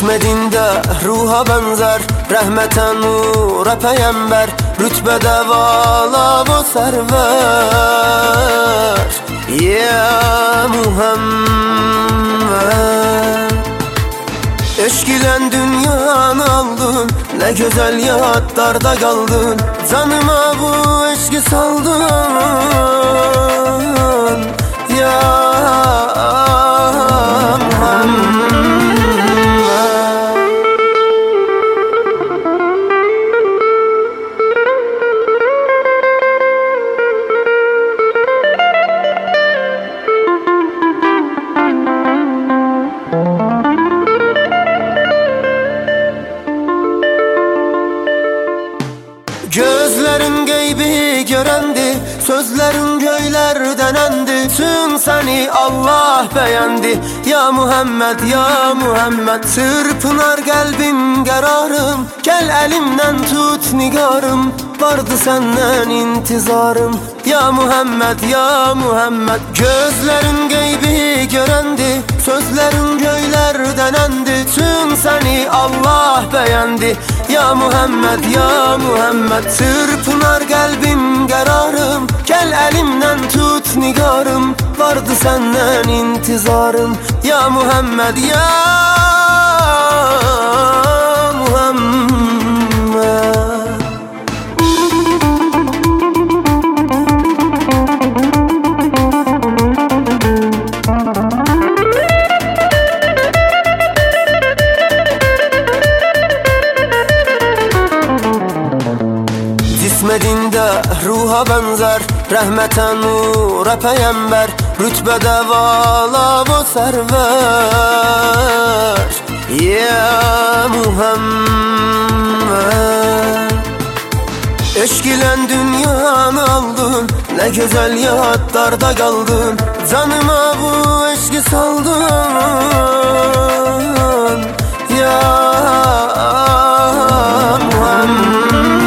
Cismedinde ruha benzer, rahmete nura peyember, rütbede vala bu server. Ya Muhammed, eşk ile dünyanı aldın, ne güzel yadlarda kaldın, canıma bu eşki saldın. Ya Muhammed, gözlerin geybi görendi, sözlerin göylerden endi, tüm seni Allah beğendi. Ya Muhammed, ya Muhammed, çırpınar kalbim kararım, gel elimden tut nigarım, vardı senden intizarım. Ya Muhammed, ya Muhammed, gözlerin geybi görendi, sözlerin göylerden endi, tüm seni Allah beğendi. Ya Muhammed, ya Muhammed, çırpınar kalbim kararım, gel elimden tut nigarım, vardı senden intizarım. Ya Muhammed, ya Muhammed. Cismedinde ruha benzer, rahmete nura peyember, rütbede vala bu server. Ya Muhammed, eşk ile dünyanı aldın, ne güzel yadlarda kaldın, canıma bu eşki saldın. Ya Muhammed,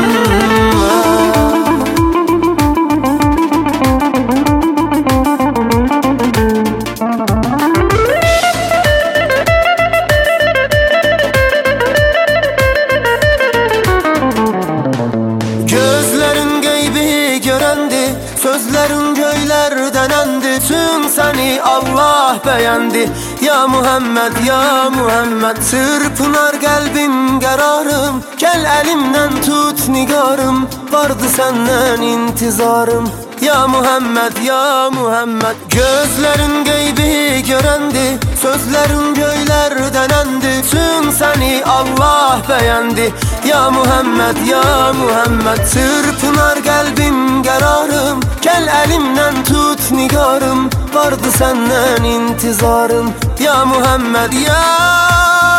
gözlerin geybi görendi, sözlerin göylerden endi, tüm seni Allah beğendi. Ya Muhammed, ya Muhammed, çırpınar kalbim kararım, gel elimden tut nigarım, vardı senden intizarım. Ya Muhammed, ya Muhammed, gözlerin geybi görendi, sözlerin göylerden endi, tüm seni Allah beğendi. Ya Muhammed, ya Muhammed, çırpınar kalbim kararım, gel elimden tut nigarım, vardı senden intizarım. Ya Muhammed, ya